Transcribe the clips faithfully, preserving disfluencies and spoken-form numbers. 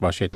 باشید.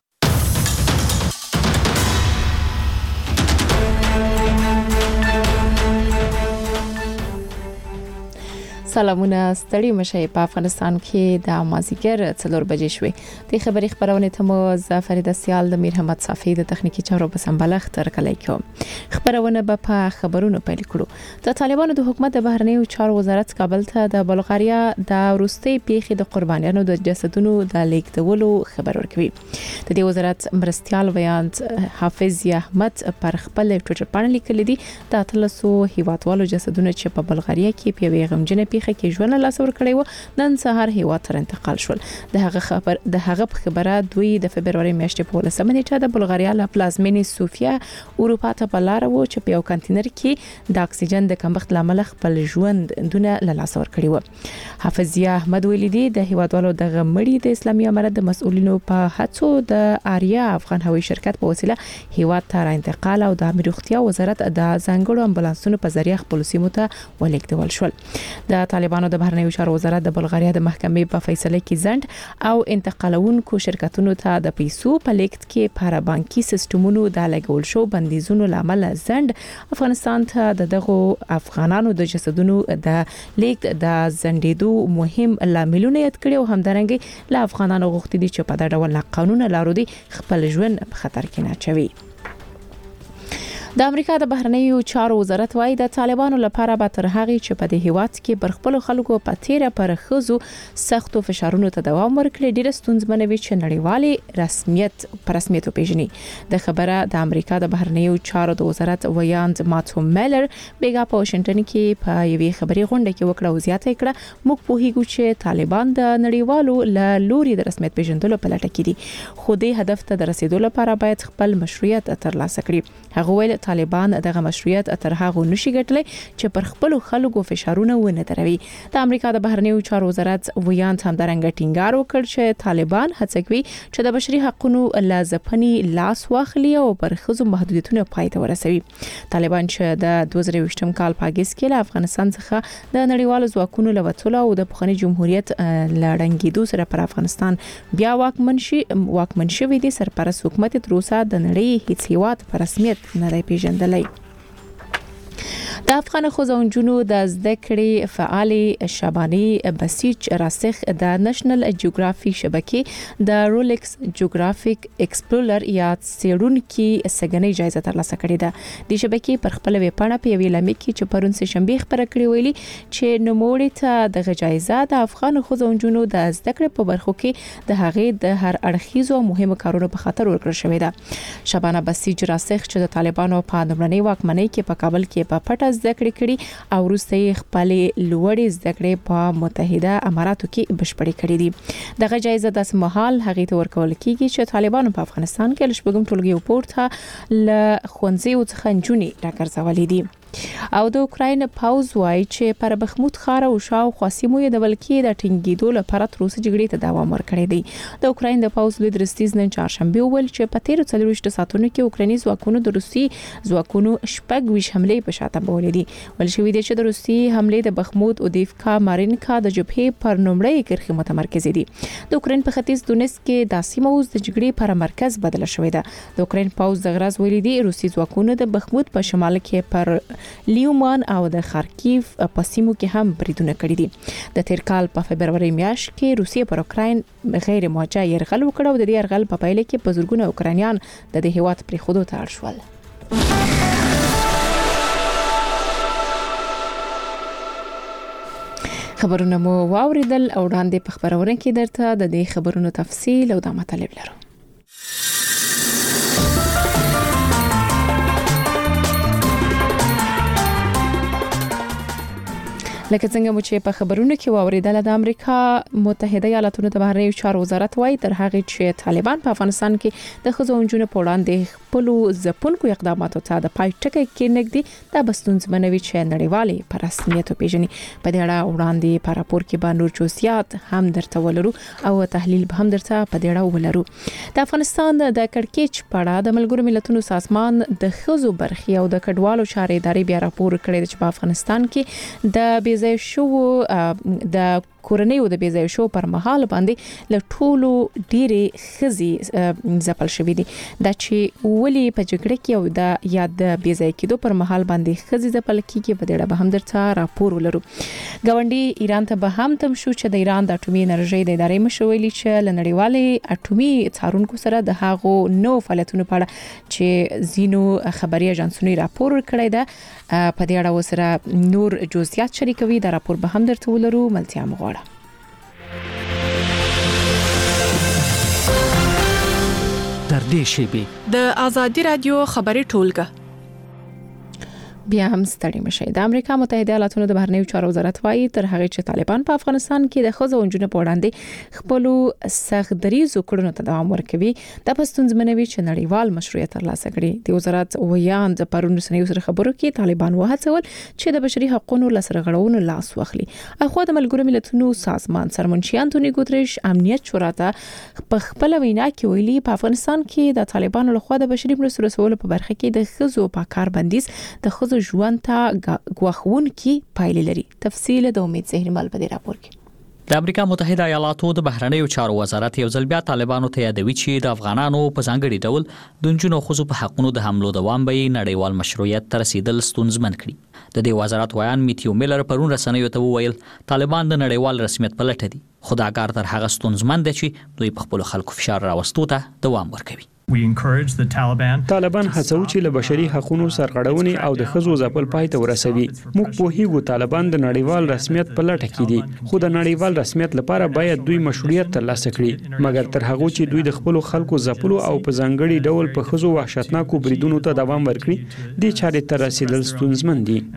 سلامونه ستړي مشه په افغانستان کې د مازیګر څلور بجې شوې د خبري خبرونه ته مو زفر د سیال د میر احمد صافی د تخنیکی چارو په سمبلغ تر کلی کوم خبرونه به په خبرونو پیل کړو. د طالبانو د حکومت د بهرنیو چارو وزارت کابل ته د بلغاریا د روسي پیښې د قربانیانو د جسدونو د لیکدولو خبر ورکوي. د دې وزارت مرستيال ویاند حافظ احمد پر خپل ټویټر باندې لیکلي دي د اتلسو هیوادوالو جسدونه چې په بلغاریا کې په غمجنه پیښه کې ژوند لاس ور کړی و نن سهار هیواد ته انتقال شول. د هغه خبر د هغه خبره دوی د فبرवरी میاشتې په لسمه نیټه د بلغاریا له پلازمینې سوفیا اروپا ته په لار وو چې په یو کانټینر کې د اکسیجن د کمښت لامل خپل ژوند دونه لاس ور کړی و. حافظ احمد ویلي دي د هیوادوالو د غمړي د اسلامي امارت د مسؤلینو په هڅو د آریا افغان هوایي شرکت په وسیله هیواد ته را انتقال او د امیر روغتیا وزارت د ځانګړو امبولانسونو په ذریعہ خپل سیمو ته ولیکدول شول. د طالبانو د بهرنیو چارو وزارت د بلغاریا د محکمې په فیصله کې ځند او انتقالونکو شرکتونو ته د پیسو په لیکت کې پارا بانکي سیستمونو د لګول شو بندیزونو لامل ځند افغانستان ته د دغه افغانانو د جسدونو د لیکت د ځندېدو مهم لاملونه یاد کړي او همدارنګه له افغانانو غوښتي دي چې په دغه ډول قانون لارو دي خپل ژوند په خطر کې نه اچوي. د امریکا د بهرنیو چارو وزارت وايي د طالبانو لپاره به تر هغه چې په دې هیواد کې پر خپل خلکو په تیره پر خزو سختو فشارونو ته دوام ورکړي ډیره ستونزمنه وي چې نړیوالي رسمیت پر رسمیت پیژني. د خبره د امریکا د بهرنیو چارو د وزارت ویاند ماتو میلر بیګا په واشنگټن کې په یوې خبري غونډه کې وکړه او زیاته کړه موږ پوهیږو چې طالبان د نړیوالو له لوري د رسمیت پیژندلو په لټه کې دي خو دې هدف ته د رسیدو لپاره باید خپل مشروعیت ترلاسه کړي. هغه ویل طالبان دغه مشروعیت تر هغه نشي ګټلای چې پر خپل خلکو فشارونه ونه دروي. د امریکا د بهرنیو چارو وزارت ویاند همدارنګه ټینګار وکړ چې طالبان هڅه کوي چې د بشري حقوقو لازمپني لاس واخلي او پر خزو محدودیتونه پای ته ورسوي. طالبان چې د دوه زره ویشتم کال په اگست کې له افغانستان څخه د نړیوالو ځواکونو لوتلو او د پخوانی جمهوریت لړنګیدو سره پر افغانستان بیا واکمن شي واکمن شوی دي سرپرست حکومت تر اوسه د نړۍ هیڅ هیواد په رسمیت نه دی پیژندلی. د افغان خوځونجونو د زده کړې فعالي شباني بسیج راسخ د نېشنل جیوګرافي شبکې د رولکس جیوګرافیک ایکسپلورر یا سیرونکي سګنې جایزه ترلاسه کړې ده. د شبکې پر خپل ویب پاڼه په ویل مې کې چې پرون سه شنبه خبره کړې ویلي چې نوموړي ته د جایزه د افغان خوځونجونو د زده کړې په برخو کې د هغې د هر اړخیزو مهمو کارونو په خاطر ورکړل شوې ده. شبانه بسیج راسخ چې د طالبانو په لومړنۍ واکمنۍ کې په کابل کې په پټه زده کړې کړي او وروسته خپل لوړې زده کړې په متحده اماراتو کې بشپړې کړې دي. دغه جایزه د سمحال هغې ته ورکول کیږي چې طالبانو په افغانستان کې لشبګم ټولګي پورته ل خونځي او څخنجونی راګرځولې دي. او د اوکراین پاوز وایي چې پر بخمود خار او شاو خاصمو د ولکې د ټینګېدو لپاره تر اوسه جګړې ته دوام ورکړی دی. د اوکراین د پاوز لید رستیز نن چهارشنبه ویل چې په تیر څلويشت ساعتونو کې اوکرایني ځواکونو د روسي ځواکونو شپږ ویش حمله په شاته بولې دي. ول شوې دي چې د روسي حمله د بخمود او دیفکا مارینکا د جبهې پر نومړی کرخي متمرکز دي. د اوکراین په ختیځ دونیس کې د سیموز د جګړې پر مرکز بدل شوې ده. د اوکراین پاوز د غراز ویلي دي روسي ځواکونو د بخمود په شمال کې پر لیومان او د خارکیف په سیمو کې هم بریدونه کړي دي. د تیر کال په فبرवरी میاشت کې روسیه پر اوکراین غیر موجه يرغل وکړ او د دې يرغل په پایله کې په زورګونه اوکرانیان د دې هیواد پرې خودو ته اړ شول. خبرونه مو واوریدل او وړاندې په خبرونه کې درته د دې خبرونو تفصیل او د مطلب لرو. لکه څنګه مو چې په خبرونو کې واوریدل د امریکا متحده ایالاتونو د بهرنیو چارو وزارت وايي تر هغه چې طالبان په افغانستان کې د خزونجونو په وړاندې خپل ځپونکو اقداماتو ته د پای ټکی کې نګدي د بستونز منوي چې نړیوالي پر رسمیت پیژني. په دې اړه وړاندې په راپور کې باندې جزئیات هم درته ولرو او تحلیل به هم درته په دې اړه ولرو. د افغانستان د کڑکېچ پړه د ملګرو ملتونو سازمان د خزو برخي او د کډوالو چارې ادارې بیا راپور کړی چې په افغانستان کې د بيځای شو د کورنۍ د بیځای شو پر مهال باندې له ټولو ډېری خزي ځپل شوې دي دا چې ولي په جګړه کې او د یاد بیځای کېدو پر مهال باندې خزي ځپل کیږي په دې اړه به هم درته راپور ولرو. ګاونډي ایران ته به هم تم شو چې د ایران د اټومي انرژي د ادارې مشوي چې لنړیوالې اټومي څارونکو سره د هغو نو فعالیتونو په اړه چې زینو خبري اژانسونو راپور ورکړی ده په دې اړه وسره نور جزئیات شریکوي. دا راپور به هم درته ولرو. ملتیا مغواړه در دې شیبي د آزادي رادیو خبري ټولګه بیا هم ستړي مشي. د امریکا متحده ایالاتونو د بهرنیو چارو وزارت وايي تر هغه چې طالبان په افغانستان کې د خزو انجونو په وړاندې خپل سخت دریزو کړنو ته دوام ورکوي د پښتونځمنوي چې نړیوال مشروعیت ترلاسه کړي. د وزارت ویان د پرون سنوي سره خبرو کې طالبان وهڅول چې د بشري حقوقو لسرغړونو لاس واخلي. اخو د ملګرو ملتونو سازمان سرمنشي انټونی ګوتریش امنیت شورا ته په خپل وینا کې ویلي په افغانستان کې د طالبانو لخوا د بشري مرستو رسولو په برخه کې د خزو په کار بندیز د خزو ژوند ته غواخون کی پایلې لري. تفصیل د امید زهرمل په دې راپور کې. د امریکا متحده ایالاتو د بهرنیو چارو وزارت یو ځل بیا طالبانو ته یادوي چې د افغانانو په ځانګړي ډول د جنونو خصوص په حقونو د حملو دوام به نړیوال مشروعیت تر رسیدل ستونزمن کړي. د دې وزارت ویان میتیو میلر پرون رسنیو ته وویل طالبان د نړیوال رسمیت په لټه دي خو دا کار تر هغه ستونزمن دی چې دوی په خپل خلکو فشار راوستو ته دوام ورکوي. طالبان هڅو چې له بشري حقوقو سرغړونې او د خزو ځپل پای ته ورسوي. موږ پوهیږو طالبان د نړیوال رسمیت په لټه کې دي خو د نړیوال رسمیت لپاره باید دوی مشروعیت ترلاسه کړي مګر تر هغه چې دوی د خپل خلکو ځپلو او په ځانګړي ډول په خزو وحشتناکو بریدونو ته دوام ورکړي د چارې تر رسیدل ستونزمن دي.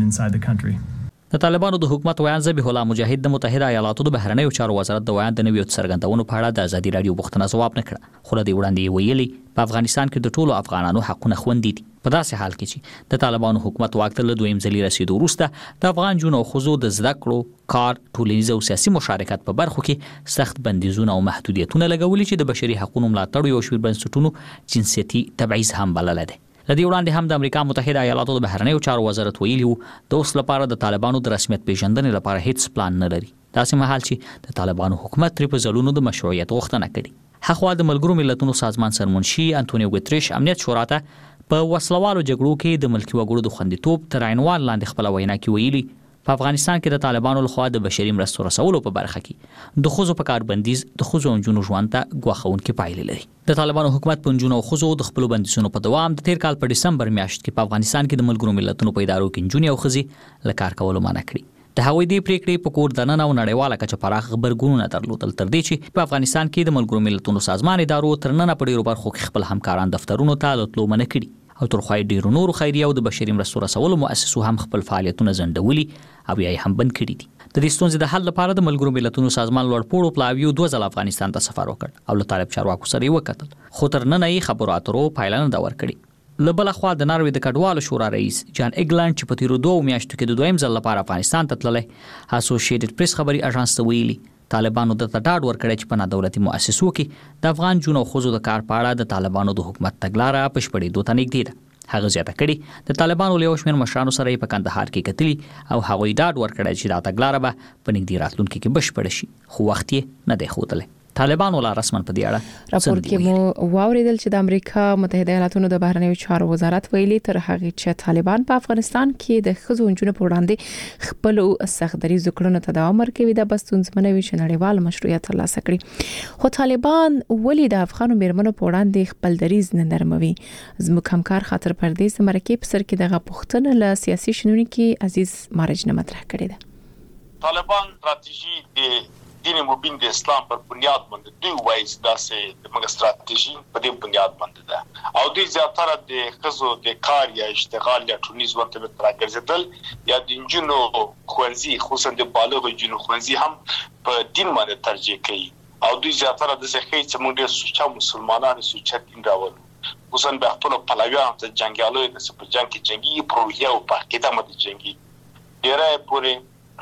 د طالبانو د حکومت ویان ذبیح الله مجاهد د متحده ایالاتو د بهرنیو چارو وزارت د ویان د نویو څرګندونو په اړه د ازادي رادیو بوختنه ځواب نه کړ خو د وړاندې ویلي په افغانستان کې د ټولو افغانانو حقونه خوندي دي په داسې حال کې چې د طالبانو حکومت واک ته له دویم ځلې رسیدو وروسته د افغان جنونو خزو د زده کړو کار ټولنیز او سیاسي مشارکت په برخو کې سخت بندیزونه او محدودیتونه لګولي چې د بشري حقوقو ملاتړ یو شمېر بنسټونو جنسیتي تبعیض هم بلل دي. لدی وړاندې هم د امریکا متحده ایالاتو د بهرنیو چارو وزارت ویلي د اوس لپاره د طالبانو د رسمیت پیژندنې لپاره هیڅ پلان نه لري. داسې مهال چې د طالبانو حکومت تر په ځلونو د مشروعیت غوښتنه کړې. هغه د ملګرو ملتونو سازمان سرمنشي انټونی ګوتریش امنیت شورا ته په وسلوالو جګړو کې د ملکی وګړو د خوندیتوب تر عنوان لاندې خپل وینا کې ویلي په افغانستان کې د طالبانو لخوا د بشري مرستو رسولو په برخه کې د خزو په کار بندیز د خزو انجونو ژوند ته غواخون کې پایلې لري. د طالبانو حکومت په انجونو او خزو د خپل بندیزونو په دوام د تیر کال په دسمبر میاشت کې په افغانستان کې د ملګرو ملتونو په ادارو کې انجونې او خزي لکار کولو منع کړی. د هغوی دی پریکړې په کور دننه او نړیواله کچه پراخ خبرګونونه درلودل تر دې چې په افغانستان کې د ملګرو ملتونو سازمان ادارو ترننه په ډیرو برخو کې خپل همکاران دفترونو ته لټلو منع کړي او تر خوای ډیرو نور خیریه او د بشري مرستو رسولو مؤسسو هم خپل فعالیتونه زندولي او یا هم بند کړي دي. د دې ستونزې د حل لپاره د ملګرو ملتونو سازمان لوړپوړو پلاویو دوه ځله افغانستان ته سفر وکړ او له طالب چارواکو سره یې وکتل خو تر نن یې خبرو اترو پایله نه دا ورکړي. له بل خوا د ناروې د کډوالو شورا رئیس جان ایګلند چې په تیرو دوه میاشتو کې د دویم ځل لپاره افغانستان ته تللی اسوسییټډ پریس خبري اژانس ته ویلي طالبانو د تډاډ ورکړی چې په نادولتي مؤسسو کې د افغان جنونو خزو د کار په اړه د طالبانو د حکومت تګلاره په شپړېدو ته نږدې ده. هغه زیاته کړي د طالبانو له شمېر مشرانو سره په کندهار کې کتلي او هغه ډاډ ورکړی چې دا تګلاره به په نږدې راتلونکي کې بشپړ شي خو وخت یې نه دی ښودلی. طالبان ولا رسمن په دې اړه راپور کې مو واوریدل چې د امریکا متحده ایالاتونو د بهرنیو چارو وزارت ویلي تر هغه چې طالبان په افغانستان کې د خزو انجونو په وړاندې خپل سخت دریزو کړنو ته دوام ورکوي د بستونځمنوي چې نړیوال مشروعیت ترلاسه کړي خو طالبان ولې د افغانو میرمنو په وړاندې خپل دریز نه نرموي. زموږ همکار خاطر پردیس مرکه په سر کې دغه پوښتنه له سیاسي شنونکو عزیز مارج نه مطرح کړې ده. طالبان استراتیژي د دین مبین د اسلام پر بنیاد باندې دوی وایي داسې د موږ استراتیژي په دې بنیاد باندې ده او دوی زیاتره د خزو د کار یا اشتغال یا ټولنیز ورته راګرځیدل یا د جنونو خوانزي خصوصا د بالغ جنونو خوانزي هم په دین باندې ترجیح کوي او دوی زیاتره د ځخې چې موږ د سوچا مسلمانانو سوچا دین راوړو خصوصا د خپل پلاګان ته جنگیالو د سپر جنگ کې جنگي پروژه او په کې د جنگي ډیره پورې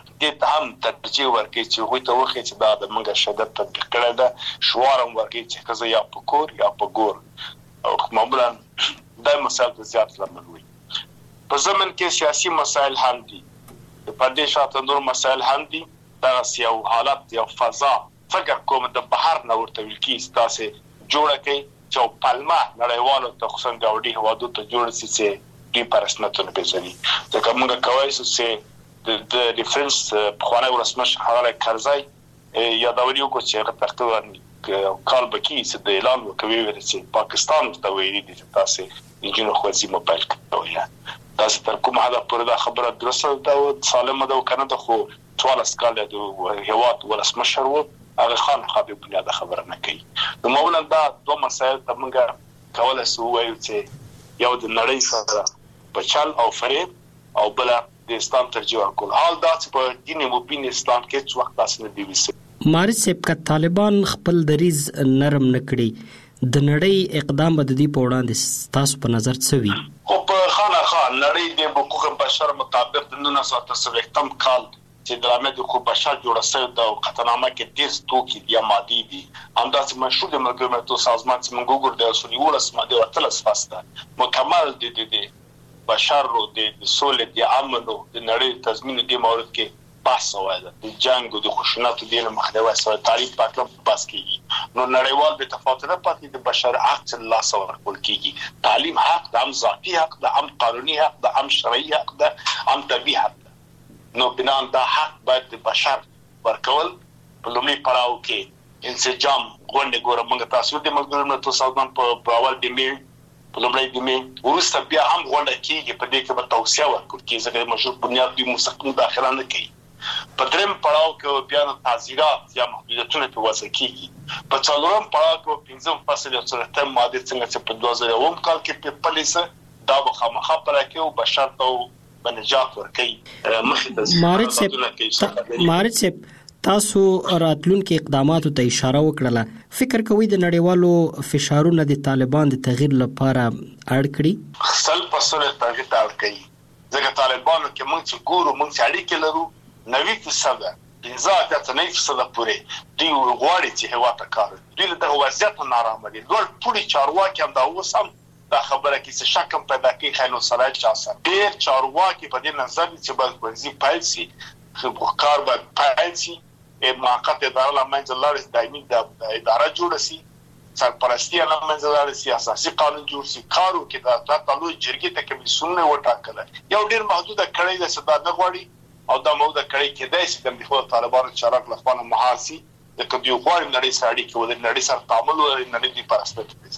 د هم ترجیح ورکړي چې وي ته وخت چې دا د منګه شدت تطبیق کړی دا شوارم ورکړي چې کزه یا په کور یا په ګور او معمولا دا مسائل د زیات لمن وي په زمن کې سیاسي مسائل هم دي په دې شاته نور مسائل هم دي دا یو حالت یو فضا فکر کوم د بهر نه ورته ویل کیږي تاسو جوړه کوي چې پالما نړیوالو ته خصوصا ګاونډي هوادو ته جوړ شي چې دوی پر رسمیتونه پیژني ځکه موږ کولی شو چې د ډیفنس په خوانه ورسمه حواله کرزای یا دا ویو کو چې ترته کال بکی چې د اعلان وکوي چې پاکستان ته ویلي دي تاسو انجینو خوځي موبایل کوي تاسو تر کومه دا پر دا خبره درسته دا سالمه ده کنه د خو ټول اسکاله د هواد ولسمه شروع هغه خان خابي بنیاد خبره نه کوي نو مولا دا دوه مسایل ته موږ کولای شو وایو چې یو د نړۍ سره بچل او فریب او بل د اسلام ترجیح ورکول حال دا چې په دین مبین اسلام کې څو وخت تاسو نه دی وسی مارج صاحب کا طالبان خپل دریز نرم نکړي د نړۍ اقدام د دې په وړاندې تاسو په نظر څه وی خو په خانه خان نړۍ د حقوق بشر مطابق د نولس سوه اته څلوېښتم کال چې د عامه حقوق بشر جوړه شوې د قطعنامه کې ډېر توکي یا مادي دي همداسې مشروع د ملګرو ملتونو سازمان چې موږ وګورو د اصول یولس ماده ورتلس فاسده مکمل دي د بشر او د سولې د امن او د نړۍ تضمین د مورد کې بحث وایي د جنگ او د خشونت د مخنیوي سره تعریف پاکه بس کیږي نو نړیوال به تفاوت نه پاتې د بشر حق چې الله سره ورکول کیږي تعلیم حق د هم ذاتی حق د هم قانوني حق د هم شرعي حق د هم طبيعي حق نو بنان دا حق باید د بشر ورکول په لومړي پړاو کې انسجام غونډه ګوره موږ تاسو د ملګرو ملتونو سازمان په اول د می په لومړي د می ورسته بیا هم غونډه کیږي په دې کې به توصیه ورکول کیږي ځکه مشروع بنیاد دی مستقیم داخله نه کوي په دریم پړاو کې بیا د تعزیرات یا محدودیتونه په واسه کیږي په څلورم پړاو کې پنځم فصل یو څه ته ماده څنګه چې په دوه زره اووم کال کې په پالیسه دا به خامخا پر کې او بشر ته بنجات ورکړي مخه مارج صاحب مارج صاحب تاسو راتلونکو اقداماتو ته اشاره وکړه فکر کوئ د نړیوالو فشارونو د طالبان د تغییر لپاره اړ کړي خپل پسره تغییر ته اړ کړي ځکه طالبانو کې موږ چې ګورو موږ چې اړیکې لرو نوي فیصد انځه ته نه فیصد پورې دی غواړي چې هوا ته کار دوی د وضعیت نارامه دي ډول پوری چارواکي هم دا وسم دا خبره کې څه شک هم پیدا کوي خینو سره چا سره ډیر چارواکي په دې نظر چې باید ورزي پایسي خو کار باید پایسي موقت اداره لمنځه لاړ دایمي د اداره جوړ شي سرپرستی لمنځه لاړ شي اساسي قانون جوړ شي کارو کې دا تعلق جرګې ته کوي سنne وټاکل یو ډیر محدوده کړي د صدا نه غواړي او دا موده کړي کې د سیستم د طالبانو چارک لخوانه محاسي د کډیو غواړي نړۍ سره کې ولر نړۍ سره تعامل ولري نړۍ دی پرسپکټیو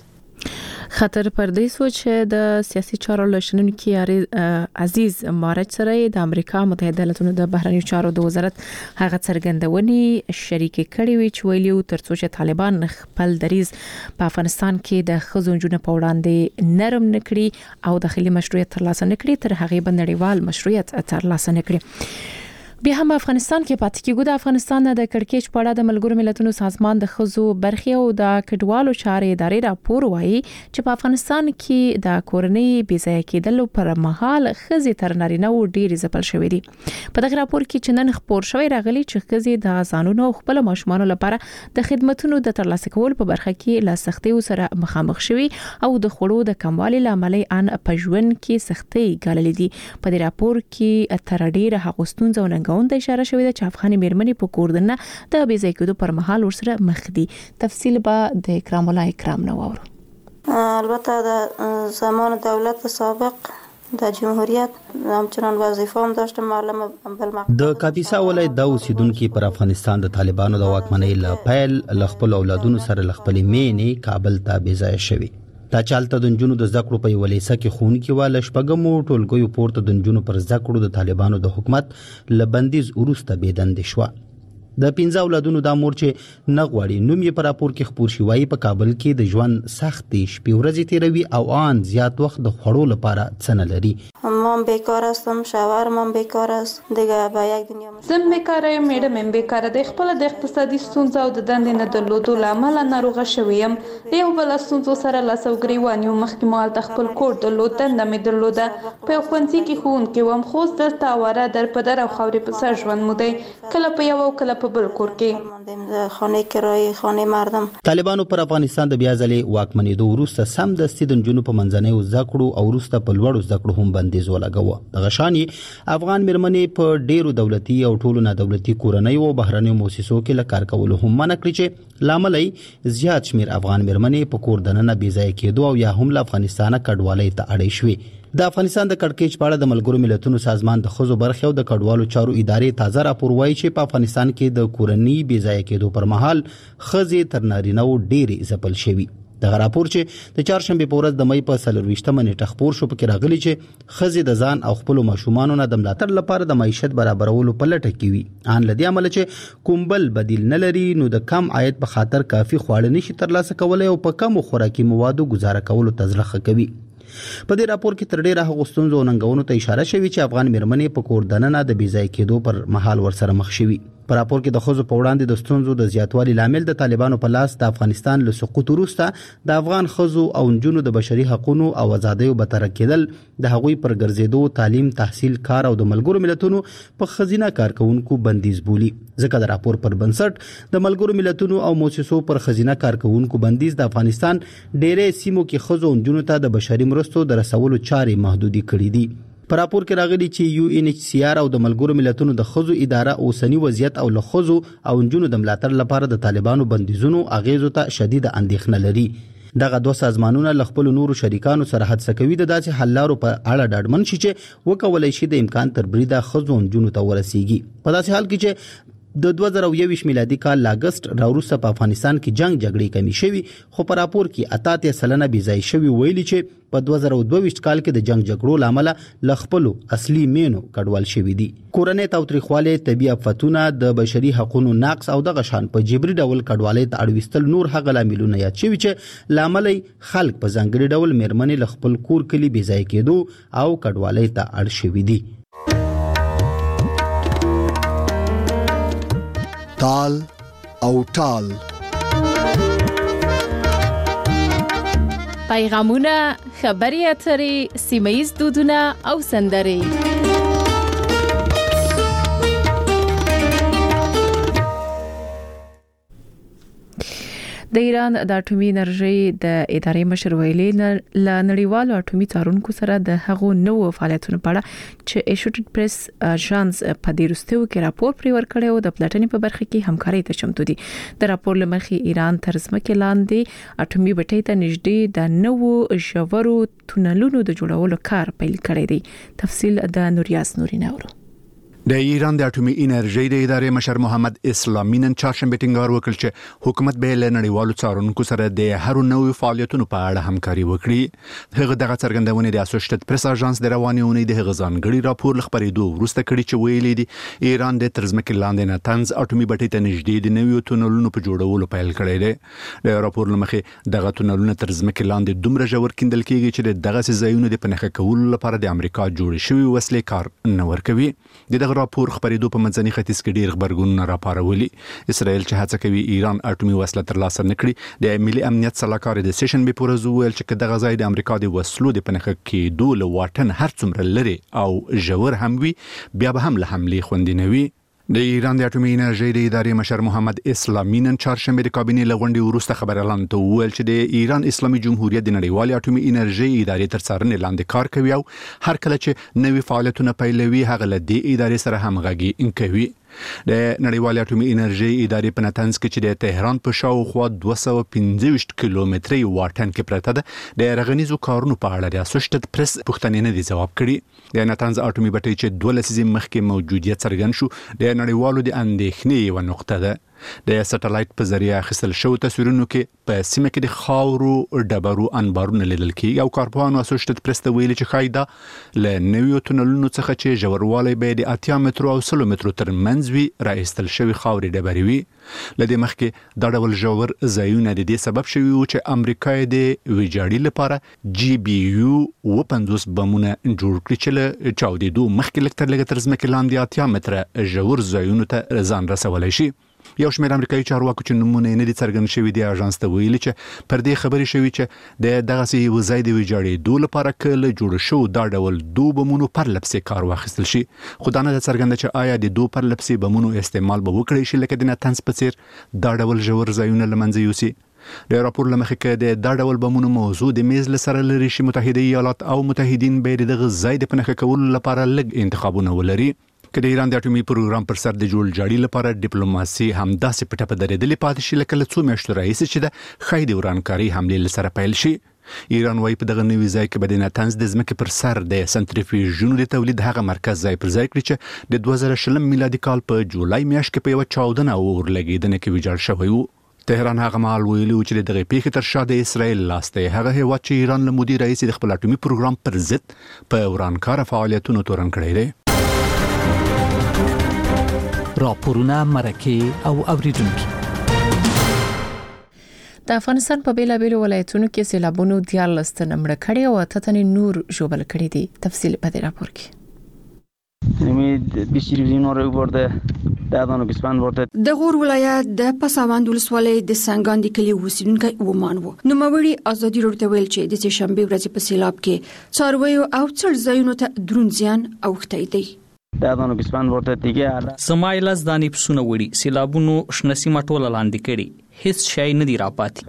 خطر پردې سوچ د سیاسي چارو لشنونکو عزیز مارج سره د امریکا متحده ایالاتونو د بهرنیو چارو د وزارت هغه څرګندونې شریک کړي وي چې ویلي ترڅو چې طالبان خپل دریز په افغانستان کې د ښځو جنونو په وړاندې نرم نکړي او داخلي مشروعیت ترلاسه نکړي تر هغه بنړیوال مشروعیت ترلاسه نکړي بیا هم افغانستان کې پاتې کېږي د افغانستان د کڑکېچ په اړه د ملګرو ملتونو سازمان د ښځو برخې او د کډوالو چارې ادارې راپور وایي چې په افغانستان کې د کورنۍ بې ځایه کېدلو پر مهال ښځې تر نارینه وو ډېرې ځپل شوې دي په دغه راپور کې چې نن خپور شوی راغلي چې ښځې د ځانونو او خپل ماشومانو لپاره د خدماتو د ترلاسه کولو په برخه کې له سختیو سره مخامخ شوي او د خوړو د کموالي لامل ان په ژوند کې سختۍ ګاللې دي په دې راپور کې تر ډېره هغه ستونزې او د اشاره شوې ده چې افغاني میرمنې په کوردنه د بې ځای کېدو پر مهال ورسره مخ دي تفصیل به د اکرام الله اکرام نه واورو البته د زمان دولت سابق د جمهوریت همچنان وظیفه هم داشت معلم بل مقام د کاپیسا ولایت د اوسیدونکو پر افغانستان د طالبانو د واکمنۍ له پیل خپل اولادونو سره خپل مینې کابل ته بې ځای شوي دا چالت د نجونو د زده کړو په ولیسه کې خون کې واله شپږمو ټولګیو پورته د نجونو پر زده کړو د طالبانو د حکومت لبندیز ورسته بيدند شو د پنځه اولادونو د مور چې نغواړي نوم یې پر راپور کې خبر شوی په کابل کې د ژوند سخت شپې ورځې تیروي او آن زیات وخت د خوړو لپاره څنګه لري من بیکار هستم شوهر من بیکار است دیگه با یک دنیا زم بیکاره یم میډم هم بیکاره د خپل د اقتصادي ستونزو او د دندې نه درلودو لامل ناروغه شویم یو بل ستونزو سره لاسو ګریوان یو مخکې مال د خپل کور درلود دنده مې درلوده په خونځي کې خون کې وم خو د تاوره در پدر او خوري په سر ژوند مو دی کله په یو کله په بل کور کې خانه کرایي خانه مردم. طالبانو پر افغانستان د بیا ځلې واکمنېدو وروسته سم دستي د نجونو په منځنیو زده کړو او وروسته په لوړو زده کړو هم بندیز ولګاوه. دغه شان افغان مېرمنې په ډېرو دولتي او ټولو نادولتي کورنیو او بهرنیو مؤسسو کې له کار کولو هم منع کړي چې لامل یې زیات شمېر افغان مېرمنې په کور دننه بې ځایه کېدو او یا هم له افغانستانه کډوالۍ ته اړې شوې. د افغانستان د کړکېچ په اړه د ملګرو ملتونو سازمان د ښځو برخې او د کډوالو چارو ادارې تازه راپور وایي چې په افغانستان کې د کورنۍ بې ځایه کېدو پر مهال ښځې تر نارینه‌و ډېرې ځپل شوي. دغه راپور چې د چهارشنبې په ورځ د مې په څلرویشتمه نیټه خپور شو پکې راغلي چې ښځې د ځان او خپلو ماشومانو نه د ملاتړ لپاره د معیشت برابرولو په لټه کې وي. ان له دې امله چې کوم بل بدیل نه لري نو د کم عاید په خاطر کافي خواړه نشي ترلاسه کولای او په کمو خوراکي موادو گزاره کولو ته زړه کوي. په دې راپور کې تر ډیره هغو ستونزو او ننګونو ته اشاره شوې چې افغان مېرمنې په کور دننه د بې ځایه کېدو پر مهال ورسره مخ شوي. په راپور کې د ښځو په وړاندې د ستونزو د زیاتوالي لامل د طالبانو په لاس د افغانستان له سقوط وروسته د افغان ښځو او نجونو د بشري حقوقو او ازادیو بدتر کېدل، د هغوی پر ګرځېدو، تعلیم، تحصیل، کار او د ملګرو ملتونو په خزینه کارکونکو بندیز بولي. ځکه د راپور پر بنسټ د ملګرو ملتونو او مؤسسو پر خزینه کارکونکو بندیز د افغانستان ډېرې سیمو کې ښځو او نجونو ته د بشري مرستو د رسولو چارې محدودي کړې دي. په راپور کې راغلي چې یو ان ایچ سی آر او د ملګرو ملتونو د ښځو اداره اوسنی وضعیت او له ښځو او نجونو د ملاتړ لپاره د طالبانو بندیزونو اغیزو ته شدید اندېښنه لري. دغه دوه سازمانونه له خپل نورو شریکانو سره هڅه کوي د داسې حل لارو په اړه ډاډمن شي چې وکولای شي د امکان تر بریده ښځو او نجونو ته ورسیږي. په داسې حال کې چې د دوه زره یوویشت میلادي کال لاګست راوروسته په افغانستان کې جنگ جګړې کمی شوي، خو په راپور کې اتیا سلنه بې ځای شوي ویلي چې په دوه زره دوه کال کې د جنگ جګړو لامل له خپل اصلي مینو کډوال شوي دي. کورنۍ تاوتریخواله، طبي آفتونه، د بشري حقوقو نقض او دغه شان په جبري ډول کډوالۍ ته اړوستل نور هغه لاملونه یاد شوي چې لامل خلک په ځانګړي ډول مېرمنې له خپل کور کلی بې ځای کېدو او کډوالۍ ته اړ شوي دي. تال او ټال پیغامونه، خبري اترې، سیمه‌ییز دودونه او سندرې. د ایران د اټومي انرژي د ادارې مشر ویلي ل نړیوالو اټومي څارونکو سره د هغو نوو فعالیتونو په اړه چې ایشوټډ پریس اژانس په دې وروستیو کې راپور پرې ورکړی او د پلټنې په برخه کې همکاري ته چمتو دي. د راپور لمخې ایران تر ځمکې لاندې اټومي بټۍ ته نږدې د نوو ژورو تونلونو د جوړولو کار پیل کړی دی. تفصیل د نوریاس نورینه ورو. د ایران د اټومي انرژي د ادارې مشر محمد اسلامي نن چهارشنبه ټینګار وکړ چې حکومت به له نړیوالو څارونکو سره د هر نوې فعالیتونو په اړه همکاري وکړي. هغه دغه څرګندونه د اسوسییټډ پریس اژانس د روانې اونۍ د هغه ځانګړي راپور خبرېدو وروسته کړي چې ویلي دي ایران د ترځمکې لاندې نه تنز اټومي بټۍ ته نږدې د نویو تونلونو په جوړولو پیل کړی دی. د راپور لمخې دغه تونلونه ترځمکې لاندې دومره ژور کیندل کیږي چې دغه ځایونو د پنهخه کولو لپاره د امریکا جوړ شوی وسلې کار نه ورکوي. دغه راپور خبرېدو په منځني ختیځ کې ډېر خبرګونونه راپارولي. اسرائیل چې هڅه کوي ایران اټومي وسله ترلاسه نکړي، د ملي امنیت سلاکار د سیشن به پورز ویل چې دغه ځای د امریکا د وسلو د پنهخه کېدو له واټن هر څومره لري او ژور هم وي، بیا به هم له حملې خوندي نه وي. د ایران د اټومي انرژي د ادارې مشر محمد اسلامي نن چهارشنبه د کابینې لغونډې وروسته خبرلاند ته ویل چې د ایران اسلامي جمهوریت د نړیوال اټومي انرژي ادارې تر څارنې لاندې کار کوي او هر کله چې نوې فعالیتونه پیلوي هغه له دې ادارې سره همغږي کوي. د نړیوال اټومي انرژي ادارې په نتنز کې چې د تهران په شاوخوا دوه سوه پنځه ویشت کیلومتري واټن کې پرته ده، د رغنیزو کارونو په اړه د اسوسییټډ پریس پوښتنې نه دي ځواب کړي. د نتنز اټومي بټۍ چې دوه لسیزې مخکې موجودیت څرګند شو، د نړیوالو د اندېښنې یوه نقطه ده. د سټلایټ په ذریعہ اخیستل شو تصویرونو کې په سیمه کې د خاورو ډبرو انبارونه لیدل کیږي او کارپوهانو اسوسییټډ پریس ته ویلي چې خایده له نویو تونلونو څخه چې ژوروالی به د اتیا مترو او سلو مترو ترمنځ وي راایستل شوی خاورې ډبرې وي. له دې مخکې دا ډول ژور ځایونه د دې سبب شوي وو چې امریکا د ویجاړي لپاره جی بی یو اوه پنځوس بمونه جوړ کړي چې له چاودېدو مخکې لږ تر لږه تر ځمکې لاندې اتیا متره ژور ځایونو ته ځان رسولی شي. یو شمېر امریکایي چارواکو چې نمونه نه دي څرګند شوي دي اژانس ته ویلي چې پر دې خبرې شوي چې د دغسې یو ځای د ویجاړېدو لپاره کله جوړ شو دا ډول دو بمونو پر لپسې کار واخیستل شي. خو دا نه ده څرګنده چې آیا د دو پر لپسې بمونو استعمال به وکړی شي لکه د نتنز په څیر دا ډول ژور ځایونه له منځه یوسي. د راپور له مخې کې د دا ډول بمونو موضوع د میز له سره لري شي متحده ایالات او متحدین به د دغه ځای د پنهخه کولو لپاره لږ انتخابونه ولري. که د ایران د اټومي پروګرام پر سر د جوړ جاړي لپاره ډیپلوماسي همداسې پټه په درېدلې پاتې شي لکه له څو میاشتو راهیسې چې د ښایي د ورانکاري حملې له سره پیل شي. ایران وايي په دغه نوي ځای کې به د نتنز د ځمکې پر سر د سنتریفیوژونو د تولید هغه مرکز ځای پر ځای کړي چې د دوه زره شلم میلادي کال په جولای میاشت کې په یوه چاودنه او اورلګېدنه کې ویجاړ شوی و. تهران هغه مهال ویلي و چې دغه پیښې تر شا د اسرائیل لاس دی. هغه هیواد چې ایران له مودې راهیسې د خپل اټومي پروګرام پر ضد په ورانکاره فعالیتونو تورن کړی دی. راپورونه مرکه او اوریدونکو. د افغانستان په بیلابیلو ولایتونو کې سیلابونو دیارلس تنه مړه کړي او اته تنه نور ژوبل کړي دي. تفصیل په دې راپور کې. د غور ولایت د پساوند ولسوالۍ د سنگان د کلی اوسیدونکي ومان وو. نوموړي ازادي راډیو ته ویل چې د سهشنبه ورځې په سیلاب کې څارویو او څړځایونو ته درون زیان اوښتی دی. سمایل از دانی پسونه وړي سیلابونو شنسیمه ټوله لاندې کړي هیڅ شی نه دی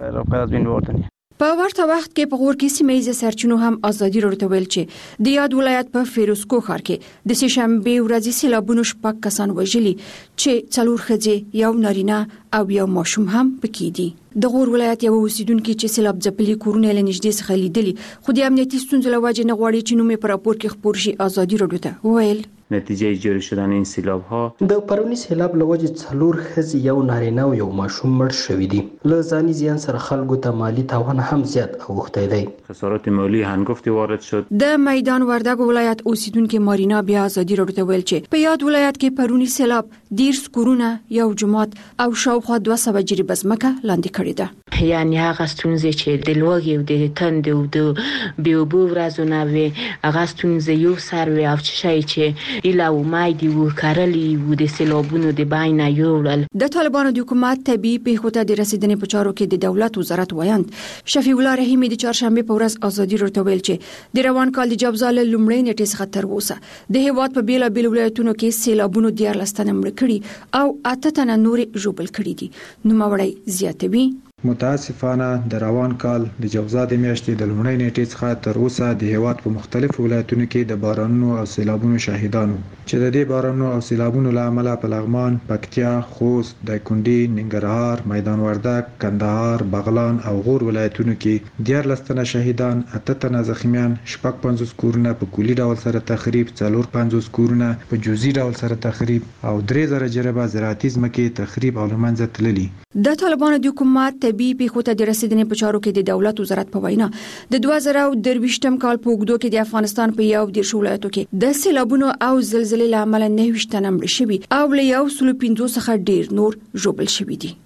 راپاتې. په ورته وخت کې په غور کې سیمه سرچینو هم ازادي راډیو ته ویل چې د یاد ولایت په فیروزکو ښار کې د سهشنبه ورځې سیلابونو شپږ کسان وژلي چې څلور ښځې یو نارینه او یو ماشوم هم پکې دي. د غور ولایت یو اوسیدونکو چې سیلاب ځپلي کورونه له نږدې څخه لیدلي خو د امنیتي ستونزو له وجې نه غواړي چې نوم په راپور کې خپور شي. ازادي راډیو ته ویل نتیجه جاری شدن این سیلاب ها د پرونی سیلاب لوجه څلور ښځې یو نارینه او یو ماشوم مړ شوي دي. له ځاني زیان سره خلکو ته مالی تاوان هم زیات اوښتی دی. خسارات مالی هنگفتی وارد شد. د میدان وردګ ولایت اوسیدونکو مارینا بیا ازادي راډیو ته ویل چې په یاد ولایت کې پرونی سیلاب ډیر کورونه یو جماعت او شاوخوا دوه سوه جریبه ځمکه لاندې کړې ده. یعنی هغه ستونزې چې د لوږې او د تندې او د بیوبو ورځونه وي هغه ستونزې یو سر وي او شي چې ایله امید وو کارلی وو د سیلابونو د باین یوړل. د طالبانو د حکومت طبيعي پیښو ته د رسیدنې په چارو کې د دولت وزارت وایند شفیع الله رحیمی د چهارشنبه په ورځ ازادي راډیو ته ویل چې د روان کال د جوزال لومړی نیټې څخه تر اوسه د هیواد په بیلا بیل ولایتونو کې سیلابونو دیارلس تنه مړه کړي او اته تنه نور ژوبل کړي دي. نوموړی زیاتوي متاسفانه د روان کال د جوزا د میاشتې د لومړۍ نیټې څخه تر اوسه د هیواد په مختلفو ولایتونو کې د بارانونو او سیلابونو شاهدانو چې د دې بارانونو او سیلابونو له امله په لغمان، پکتیا، خوست، دایکنډي، ننګرهار، میدان وردګ، کندهار، بغلان او غور ولایتونو کې دیارلس تنه شهیدان، اته تنه زخمیان، شپږ پنځوس کورونه په کلي ډول سره تخریب، څلور پنځوس کورونه په جزئي ډول سره تخریب او درې زره جریبه زراعتي ځمکې تخریب او له منځه تللي. د طالبانو د حکومت طبيعي پیښو ته د رسیدنې په چارو کې د دولت وزارت په وینا د دوه زره درویشتم کال په اوږدو کې د افغانستان په یو دېرش ولایتو کې د سیلابونو او زلزلې له امله نهه ویشت تنه مړه شوي او له یو سل پنځوس څخه ډیر نور ژوبل شوي دي.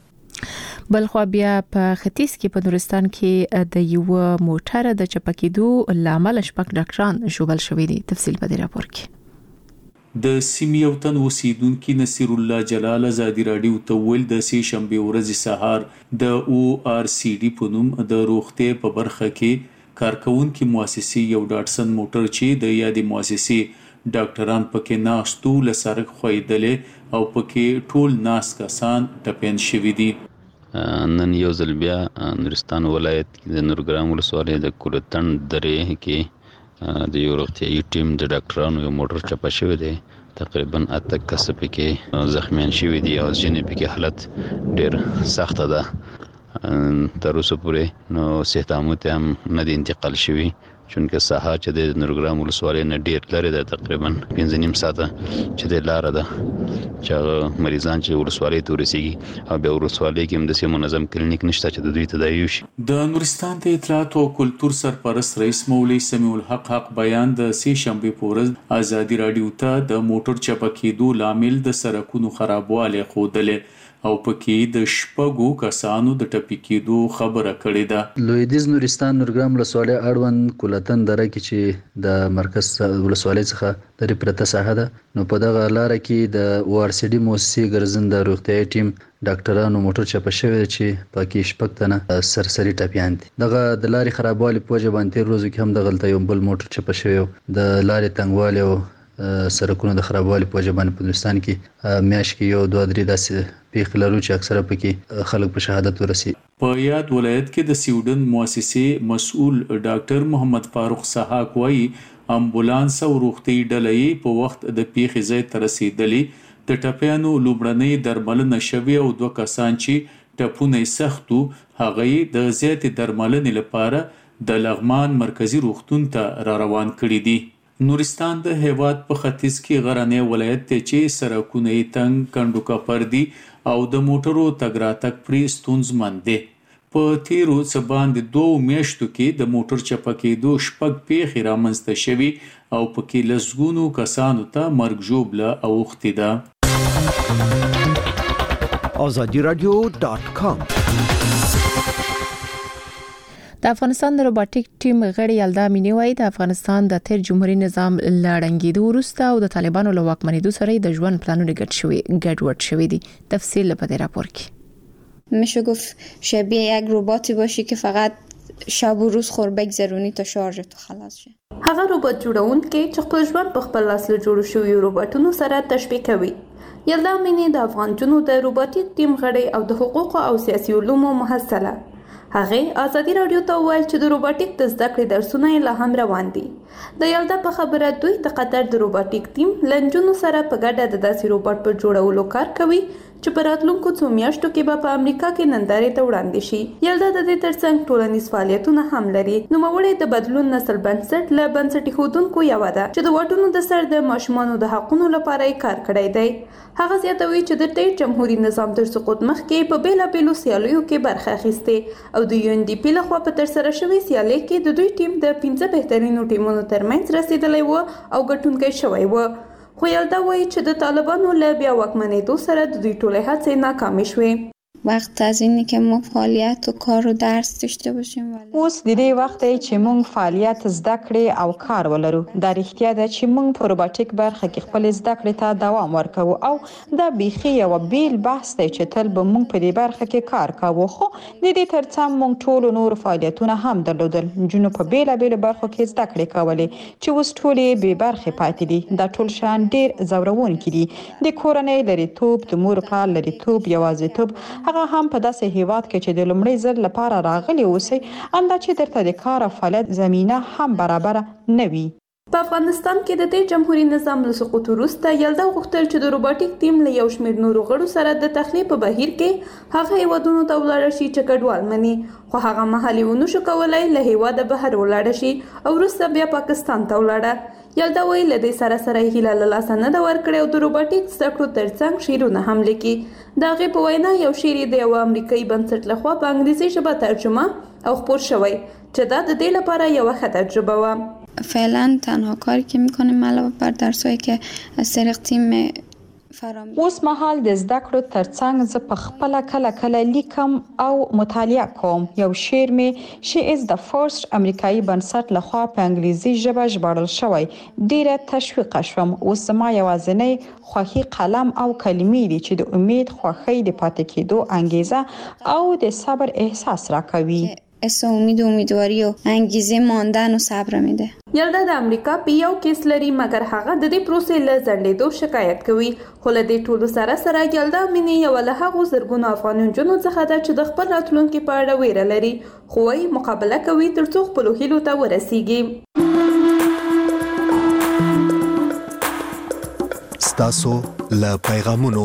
بلخو بیا په ختیځ کې په نورستان کې د یو موټر د چپکېدو لامل شپږ ډاکټران ژوبل شوي دي. تفصیل په دې راپور کې. د سیمې یو تن اوسیدونکي نصیر الله جلال ازادي راډیو ته ویل د سې شنبه ورځې سهار د او آر سی ډي په نوم د روغتیا په برخه کې کارکونکو مؤسسې یو ډاټسن موټر چې د یادې مؤسسې ډاکټران پکې ناشتو لسرک خویدلې او پکې ټول ناس کسان ټپین شوي دي. نن یو ځل بیا نورستان ولایت د نورګرام ولسوالۍ د کورتن درې کې د یو روغتیايي ټیم د ډاکټرانو یو موټر چپه شوی دی. تقریبا اته کس پکې زخمیان شوي دي او ځینې پکې حالت ډیر سخته ده. تر اوسه پورې نو صحت عامه ته هم نه دي انتقال شوي چونکه ساحه چې د نورګرام ولسوالۍ نه ډیر لري ده تقریبا پنځه نیم ساعته چې د لاره ده چې مریضان چې ولسوالۍ ته ورسیږي او بیا ولسوالۍ کې هم داسې منظم کلینیک نشته چې د دوی تداوی وشي. د نورستان د اطلاعات او کلتور سرپرست رئیس مولوي سمیع الحق حق بیان د سې شنبه په ورځ ازادي راډیو ته د موټر چپه کېدو لامل د سړکونو خرابوالی ښودلې. او پکې د شپږو کسانو د ټپي کېدو خبره کړې ده. لویدیز نورستان نورګرام ولسوالۍ اړوند کولتن دره کې چې د مرکز ولسوالۍ څخه لرې پرته ساحه ده، نو په دغه لاره کې د او آر سی ډي مؤسسې ګرځنده روغتیايي ټیم ډاکټرانو موټر چپه شوی چې پکې شپږ تنه سرسري ټپیان دي. دغه د لارې خرابوالي په وجه باندې تیر ورځو کې هم دغلته یو بل موټر چپه شوی د لارې تنګوالي او سرکونو د خرابوالي په وجه باندې په هندوستان کې میاشت کې یو دوه درې داسې پیښې لرو چې اکثره پکې خلک په شهادت ورسي. په یاد ولایت کې د سویډن مؤسسې مسؤل ډاکټر محمد فاروق سحاق وایي امبولانس او روغتي ډلې په وخت د پیښې ځای ته رسیدلې. د ټپیانو لومړنۍ درملنه شوې او دوه کسان چې ټپونه سختو هغه د زیاتې درملنې لپاره د لغمان مرکزی روغتون ته را روان کړي دي. نورستان د هیواد په ختیځ کې غرنی ولایت دی چې سړکونه یې تنګ کندو کپر دي او د موټرو تګ راتګ پرې ستونزمن دی. په تیرو څه باندې دوو میاشتو کې د موټر چپه کېدو شپږ پیښې رامنځته شوي او پکې لسګونو کسانو ته مرګ ژوبله اوښتې ده. آزادی رادیو ډاټ کام. د افغانستان د روباټیک ټیم غړي یلدا مینی وایي د افغانستان د تیر جمهوریت نظام لړنګېدو وروسته او د طالبانو له واکمنېدو سره د ژوند پلانونه ګډ شوي ګډوډ شوي دي. تفصیل په دې راپور کې. میشه گفت شبیه یک رباتی باشی که فقط شب و روز خور بگذرونی تا شارژ تو خلاص شه. هغه رباټ جوړونکي چې خپل ژوند په خپل لاس له جوړ شوی رباټونو سره تشبیه کوي. یلدا مینی د افغان جنو د روباټیک ټیم غړي او د حقوق او سیاسي علومو محصله. هغه آزادی رادیو ته وویل چې د روباټیک د زده کړې درسونه یې لا هم روان دي. د یلدا په خبره دوی د قطر د روباټیک ټیم لنجونو سره په ګډه د داسې روباټ په جوړولو کار کوي چې په راتلونکو څو میاشتو کې به په امریکا کې نندارې ته وړاندې شي. یلدا د دې ترڅنګ ټولنیز فعالیتونه هم لري. نوموړی د بدلون نسل بنسټ له بنسټي ښودونکو یوه ده چې د واټونو د سر د ماشومانو د حقونو لپاره یې کار کړی دی. هغه زیاتوي چې د تیر جمهوریت نظام تر سقوط مخکې په بیلابیلو سیالیو کې برخه اخیستې او د یو ان ډي پی لخوا په ترسره شوې سیالۍ کې د دوی ټیم د پنځه بهترینو ټیمونو ترمنځ رسیدلی و او ګټونکی شوی و. خو یلدا وایي چې د طالبانو له بیا واکمنېدو سره د دوی ټولې هڅې ناکامې شوې. وقت از اینه که ما فعالیت و کار و درس داشته باشیم. اوس د دې وخت چې موږ فعالیت زده کړې او کار ولرو. دا رښتیا ده چې موږ په روباټیک برخه کې خپل زده کړې ته دوام ورکوو او دا بیخي یو بیل بحث دی چې تل به موږ په دې برخه کې کار کوو. خو د دې ترڅنګ موږ ټول نور فعالیتونه هم درلودل. جنو په بیلابیلو برخو کې زده کړې کولې چې اوس ټولې بې برخې پاتې دي. دا ټول شان ډیر ځورونکي دي. د کورنۍ لرېتوب، د مور پلار لرېتوب، یوازیتوب، هغه هم په داسې هیواد کې چې د لومړي ځل لپاره راغلي اوسئ، انده چې درته د کار او فعالیت زمینه هم برابر نه وي. په افغانستان کې د تیر جمهوریت نظام له سقوط وروسته یلدا غوښتل چې د روباټیک ټیم له یو شمېر نورو غړو سره د تخلیه په بهیر کې هغه هیوادونو ته ولاړ شي چې کډوال مني، خو هغه مهال یې ونه شو کولی له هیواده بهر ولاړ شي او وروسته بیا پاکستان ته ولاړه. یلدا وایي له دې سره سره یې هیله له لاسه نه ده ورکړې او د روباټیک زده کړو ترڅنګ شعرونه هم لیکي. د هغې په وینا یو شعر یې د یوه امریکایي بنسټ لخوا په انګلیسي ژبه ترجمه او خپور شوی چې دا د دې لپاره یوه ښه تجربه وه. فعلا تنها کاری که میکنیم علاوه بر درسایی که از طریق تیم اوس مهال د زده کړو ترڅنګ زه په خپل کله کله لیکم او مطالعه کوم. یو شعر می شي از د فرست امریکایي بنسټ لخوا په انګلیسي ژبه ژباړل شوی. ډیره تشویق شوم. اوس ما یوازینی خوښي قلم او کلمې دي چې د امید، خوښۍ، د پاتې کېدو انګیزه او د صبر احساس راکوي. احساس امید و امیدواری و انگیزه ماندن و صبر میده. یلدا د امریکا په یو کیس لري مګر هغه د دې پروسې له ځنډېدو شکایت کوي. خو له دې ټولو سره سره یلدا مینی یوه له هغو زرګونو افغان نجونو څخه ده چې د خپل راتلونکي په اړه ویره لري، خو وايي مقابله کوي تر څو خپلو هیلو ته ورسیږي. ستاسو له پیغامونو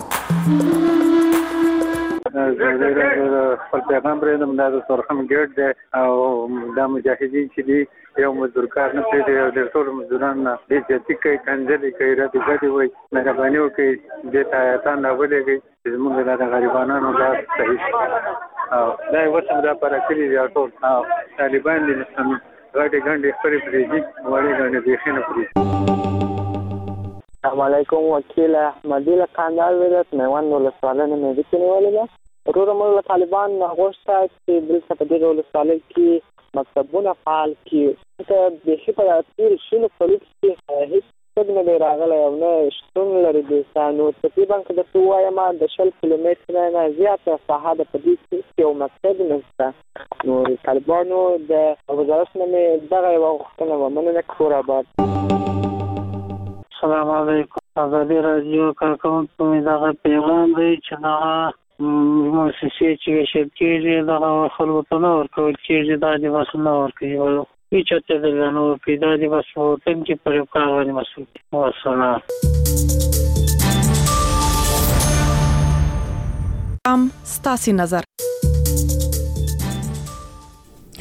خپل پیغام پرېږدم. دا د سرخم ګډ دی او دا مجاهدین چې دي یو مزدور کار نه پرېږدي او ډېر ټول مزدوران بېعزتي کوي، کنځلې کوي، ردې بدې وایي، مهرباني وکړئ دې ته ایتان راولېږئ چې زموږ دا د غریبانو لاس صحیح شي. او دا یې اوس هم دا پاره کړي دي ټول. او طالبان دي غټې ګنډې خپلې پرېږدي، وړې ګنډې بیخي نه پرېږدي. السلام علیکم وکیل احمدی له کاندال ولایت میوند ولسوالۍ نه مې د کینولې ده ورور موږ طالبان غوښته چې دلته په دې ولسوالۍ کې مکتبونه فعال کړي ته به شي په تیر شنو کولو کې هیڅ څه نه راغلی او نه شتون لري د سانو تقریبا که د تو وایم د شل کیلومتره نه زیاته ساحه د پدې کې یو مکتب نشته نو طالبانو د وزارت نه دغه یو غوښتنه ومنله کور آباد. السلام علیکم ازادي رادیو کارکونکو مې دغه پیغام دی چې دغه مؤسسې چې وشل کېږي دغه خلکو ته نه ورکول کېږي دا د بس نه ورکوي هیڅ ته د غنو پیدا دي بس وطن کې پر کار باندې مسؤل دي. والسلام. ام ستاسي نظر